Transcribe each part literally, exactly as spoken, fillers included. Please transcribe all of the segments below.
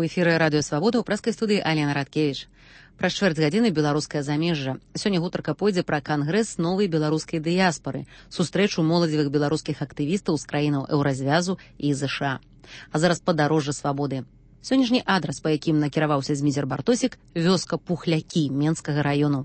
У эфіры радыё Свабода ў прэскай студыі Алена Радкевіч. Праз чвэрць гадзіны беларускае замежжа. Сёння гутарка пойдзе пра кангрэс новай беларускай дыяспары, сустрэчу моладзевых беларускіх актывістаў з краінаў еўразвязу і ЗША. А зараз падарожжа свабоды. Сённяшні адрас, па якім накіраваўся Змізер Бартосік, вёска Пухлякі Менскага раёну.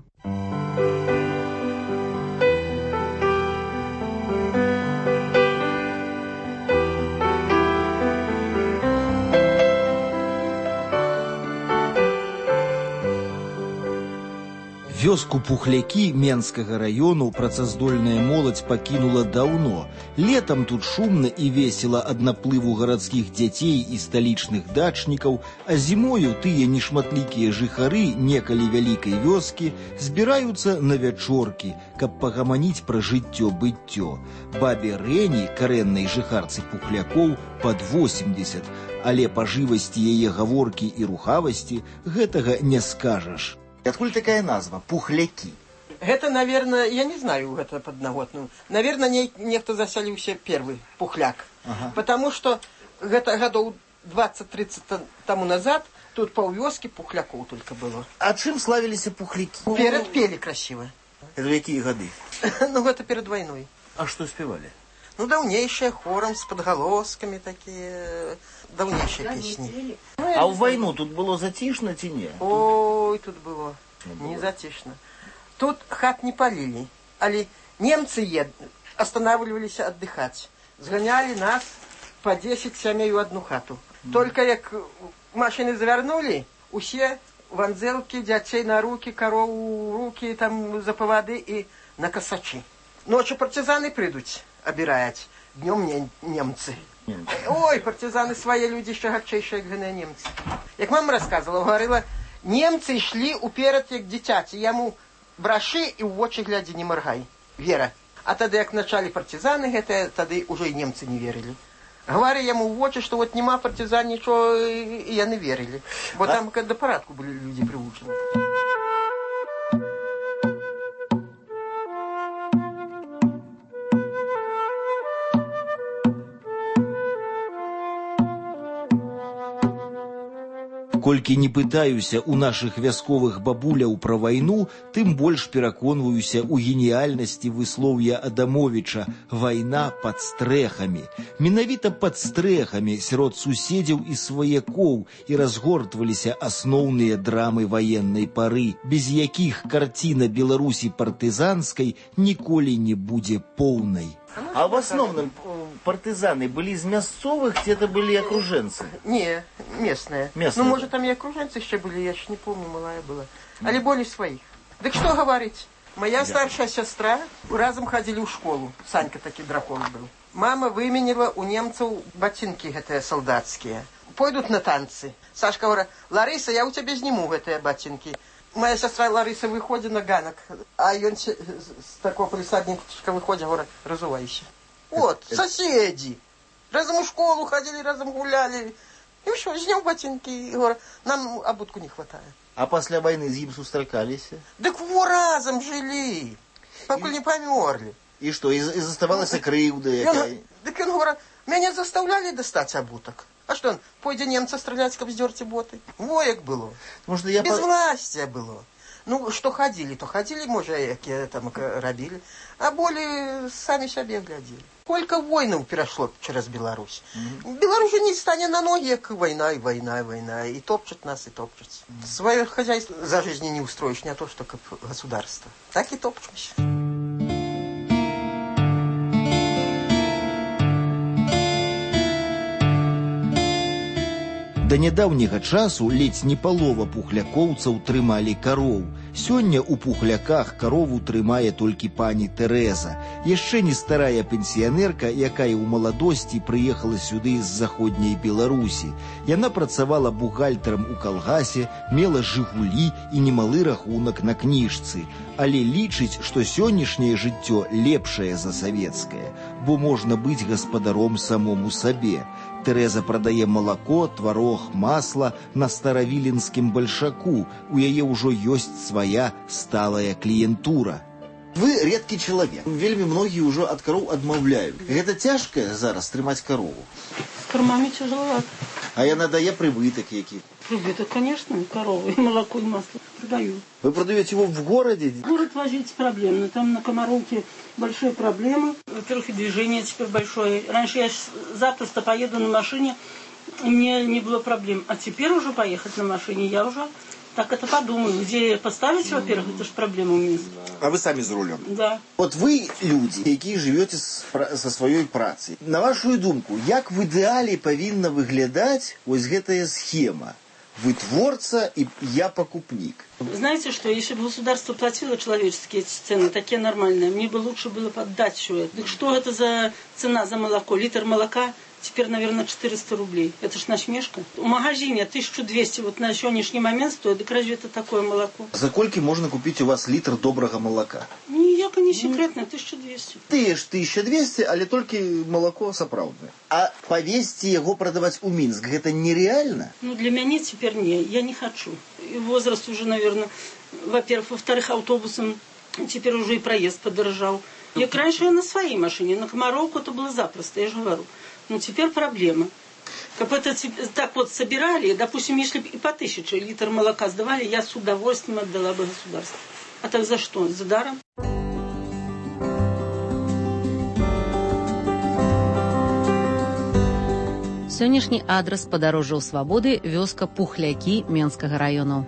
Вёску Пухлякі Менскага раёну працаздольная моладзь пакінула даўно. Летам тут шумна і весела ад наплыву гарадскіх дзяцей і сталічных дачнікаў, а зімою тыя нешматлікія жыхары некалі вялікай вёскі збіраюцца на вячоркі, каб пагаманіць пра жыццё-быццё. Бабе Рэні, карэннай жыхарцы Пухлякоў, пад восемьдесят, але па жывасці яе гаворкі і рухавасці гэтага не скажаш. Откуда такая назва? Пухляки. Это, наверное, я не знаю, это подноготную. Наверное, не, некто заселился первый Пухляк. Ага. Потому что это годов двадцать-тридцать тому назад тут полвёски Пухляков только было. А чем славились Пухляки? Перед пели красиво. Это какие годы? Ну, это перед войной. А что спевали? Ну, давнейшие, хором, с подголосками такие, давнейшие песни. А в войну тут было затишно, ці не? Ой, тут было не затишно. Тут хат не полили, али немцы ед... останавливались отдыхать. Сгоняли нас по десять семей в одну хату. Mm. Только як машины завернули, усе ванзелки, дятей на руки, корову руки, там за поводы и на косачи. Ночью партизаны придут обирать, днем не, немцы. Немцы. Ой, партизаны свои люди еще гарчейшие, как немцы. Як мама рассказывала, говорила, немцы шли уперед, як дитяти, яму браши и в очи гляди не моргай. Вера. А тогда, як начали партизаны, это тогда уже и немцы не верили. Говорили ему в очи, что вот нема партизан, ничего, и я не верили. Вот а? Там до парадку были люди приучены. Колькі не пытаюся у нашых вясковых бабуляў пра вайну, тым больш пераконваюся ў геніяльнасці выслоўя Адамовіча «Вайна пад стрэхамі». Менавіта пад стрэхамі сярод суседзяў і сваякоў і разгортваліся асноўныя драмы ваеннай пары, без якіх карціна Беларусі партызанскай ніколі не будзе поўнай. А в основном партизаны были из мясцовых, где-то были окруженцы? Не, местные. местные. Ну, может, там и окруженцы еще были, я еще не помню, малая была. Али более своих. Так что говорить? Моя старшая сестра, разом ходили в школу. Санька таки дракон был. Мама выменила у немцев ботинки эти солдатские. Пойдут на танцы. Сашка говорит, Лариса, я у тебя сниму эти ботинки. Моя сестра Лариса выходит на ганок, а он с такого присадничка выходит, говорит, разувайся. Вот, соседи. Разом в школу ходили, разом гуляли. И что, снял ботинки, и говорит, нам обутку не хватает. А после войны с ним сустракались? Так во разом жили, пока и... не померли. И что, и, и заставалась ну, крывда якая? Так он говорит, меня заставляли достать обуток. А что он, пойде немца стрелять, как вздерте боты? Воек было. Может, я без по... власти было. Ну, что ходили, то ходили, мужики там робили, а более сами себе глядели. Сколько войн перешло через Беларусь. Mm-hmm. Беларусь не станет на ноги, как война, и война, и война, и топчет нас, и топчет. Mm-hmm. Свое хозяйство за жизнь не устроишь, не то, что как государство. Так и топчемся. Да нядаўняга часу ледзь не палова пухлякоўцаў трымалі кароў. Сёння ў Пухляках карову трымае толькі пані Тэрэза, яшчэ не старая пенсіянерка, якая ў маладосці прыехала сюды з заходняй Беларусі. Яна працавала бухгалтарам у калгасе, мела «Жигулі» і немалы рахунак на кніжцы, але лічыць, што сённяшняе жыццё лепшае за савецкае, бо можна быць гаспадаром самому сабе. Тэрэза прадае малако, тварог, масла на старавіленскім бальшаку. У яе ўжо ёсць свая сталая кліентура. Вы редкий человек. Вельмі многие уже от коров отмовляют. Это тяжко зараз трымаць корову? С кормами тяжело. А яна дае прибыток який? Прибыток, конечно, коровы, и молоко, и масло продаю. Вы продаете его в городе? Город возить проблемно. Там на Комаровке большие проблемы. Во-первых, и движение теперь большое. Раньше я запросто поеду на машине, мне не было проблем. А теперь уже поехать на машине я уже так это подумаю. Где поставить, во-первых, это же проблема у меня. А вы самі з рулем? Да. От ви люди, які живете со своєю працею. На вашу думку, як в ідеалі повинна виглядати ось гэтая схема? Вы творца, и я покупник. Знаете что, если бы государство платило человеческие цены, такие нормальные, мне бы лучше было поддать все это. Что это за цена за молоко? Литр молока теперь, наверное, четыреста рублей. Это ж насмешка. В магазине тысяча двести вот на сегодняшний момент стоит. Так разве это такое молоко? За сколько можно купить у вас литр доброго молока? Ніяка не секретная, тысяча двести. Ты ж тысяча двести, але только молоко сапраўднае. А повезти его продавать у Минск, это нереально? Ну, для меня теперь не. Я не хочу. И возраст уже, наверное, во-первых. Во-вторых, автобусом теперь уже и проезд подорожал. Я раньше я на своей машине, на Комаровку это было запросто, я же говорю. Но теперь проблема. Как это так вот собирали, допустим, если бы и по тысяче литр молока сдавали, я с удовольствием отдала бы государству. А так за что? За даром? Сённяшні адрес падарожжаў свабоды вёска Пухлякі Менскага раёну.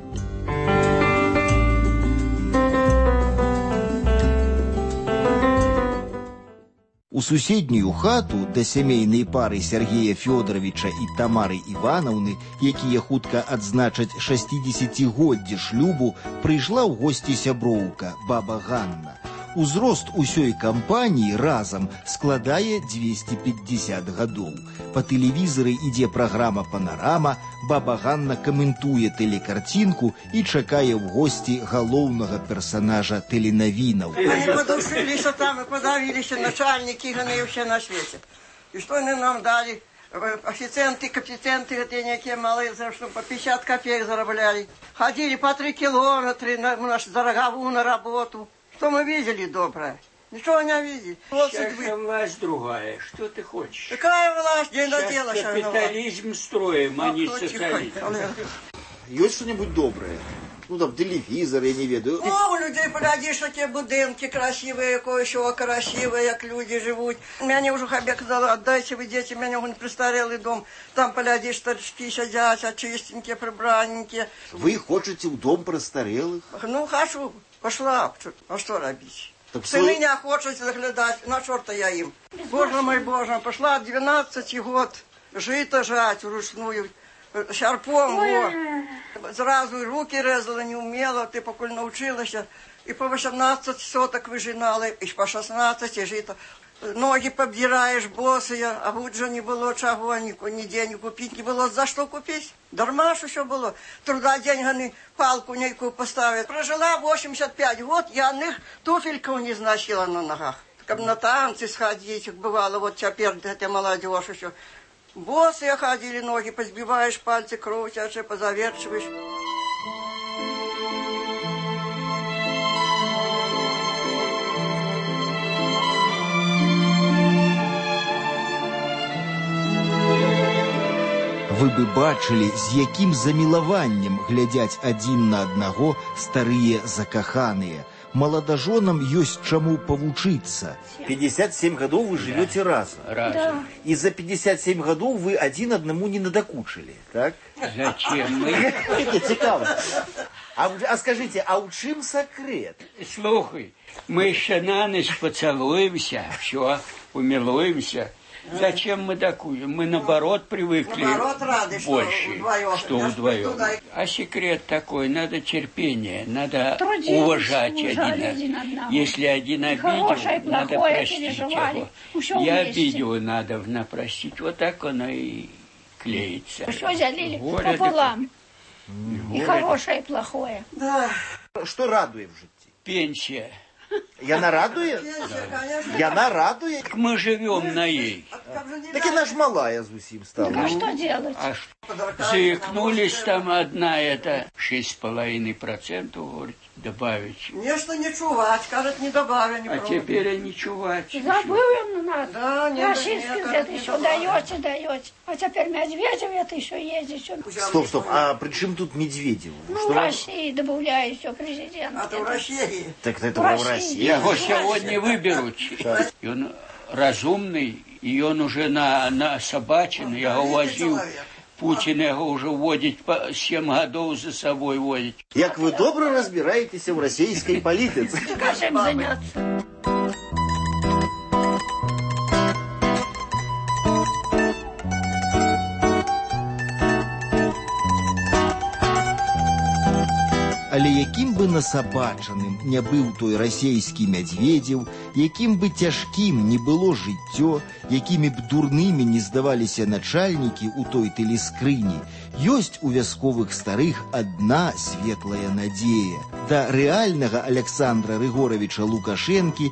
У суседнюю хату да сямейнай пары Сергея Фёдоровича і Тамары Іванаўны, якія хутка адзначаць шасцідзесяцігоддзе шлюбу, прыйшла ў госці сяброўка, баба Ганна. Узрост усёй кампаніі разам складае дзвесце пятьдесят гадоў. Па тэлевізары ідзе праграма «Панарама», баба Ганна каментуе тэлекарцінку і чакае ў госці галоўнага персонажа тэленавінаў. Они подушились там и подавились, начальники, они все на свете. И что они нам дали? Официанты, капитанты, это некие малые, что по пятьдесят копеек заробляли. Ходили по три километра на нашу дороговую на работу. Что мы видели доброе? Ничего не видели. Сейчас же власть другая. Что ты хочешь? Какая власть? День надела. Сейчас капитализм строим, а не социализм. Есть что-нибудь доброе? Ну там телевизор, я не ведаю. О, у людей, поглядишь, такие будинки красивые, кое-что красивые, как люди живут. Меня уже хабе сказала, отдайте вы, дети, меня он престарелый дом. Там, поглядишь, старички сидят, чистенькие, прибраненькие. Вы хотите в дом престарелых? Ну, хочу. Пошла. А что робить? Так Сыны свой... не хочут заглядать. На черта я им. Боже мой, Боже, пошла двенадцать год жито жать вручную. Шарпом, во. Сразу руки резала, не умела, ты покуль научилась. И по восемнадцать соток выжинала, и по шестнадцать и жито. Ноги побираешь босые, а вот же не было чего, ни, ни денег купить, не было за что купить. Дарма ж еще было. Труда деньгами палку некую поставить. Прожила восемьдесят пять год, я них туфельков не значила на ногах. Как на танцы сходить, как бывало, вот теперь эта молодежь еще. Босые ходили ноги, позбиваешь пальцы, крутишь, позаверчиваешь. Вы бы бачылі, з якім замілаваннем глядзяць адзін на аднаго старыя закаханыя. Маладажонам ёсць чаму павучыцца. пятьдесят семь годов вы живете разом. Разом. И за пятьдесят семь годов вы один одному не надокучили, так? Зачем мы? Это цікаво. А, а скажите, а у чым секрет? Слухай, мы еще на ночь поцелуемся, все, умилуемся. Зачем мы такую? Мы наоборот привыкли наоборот, рады, больше, что вдвоем. что вдвоем. А секрет такой, надо терпение, надо Трудились, уважать один, один одного. Если один обидел, надо простить его. Я обидел, надо напростить. Вот так оно и клеится. Все делили горе пополам. И хорошее, и плохое. Да. Что радует в житті? Пенсия. Яна радует? Конечно. Яна радует? Так мы живем на ей. Так и наш малая зусим стала. Так а что делать? А что? Заикнулись там одна, это шесть с половиной процентов, говорит, добавить. Нечто не чувать, кажет, не добавили. А теперь и не чувать. Забыл он у нас. Да, не, Российский не, где-то не еще добавили. даете, даете. А теперь Медведев это еще ездит. Что... Стоп, стоп, а при чем тут Медведев? Ну, Что в вам- России добавляю еще президент. А то в России. Так это В в России. России. Его сегодня выберут. И он разумный, и он уже на, на собачен, я его возил. Человек. Путин его уже водить, по семь годов за собой водить. Як ви добре розбираєтеся в російській політиці. Как им заняться? Але яким бы насабачаным не быў той расейскі Мядзведзеў, якім бы цяжкім не было жыццё, якімі б дурнымі не здаваліся начальнікі ў той тэлескрыні, ёсць у вясковых старых адна светлая надзея. Да рэальнага Аляксандра Рыгоравіча Лукашэнкі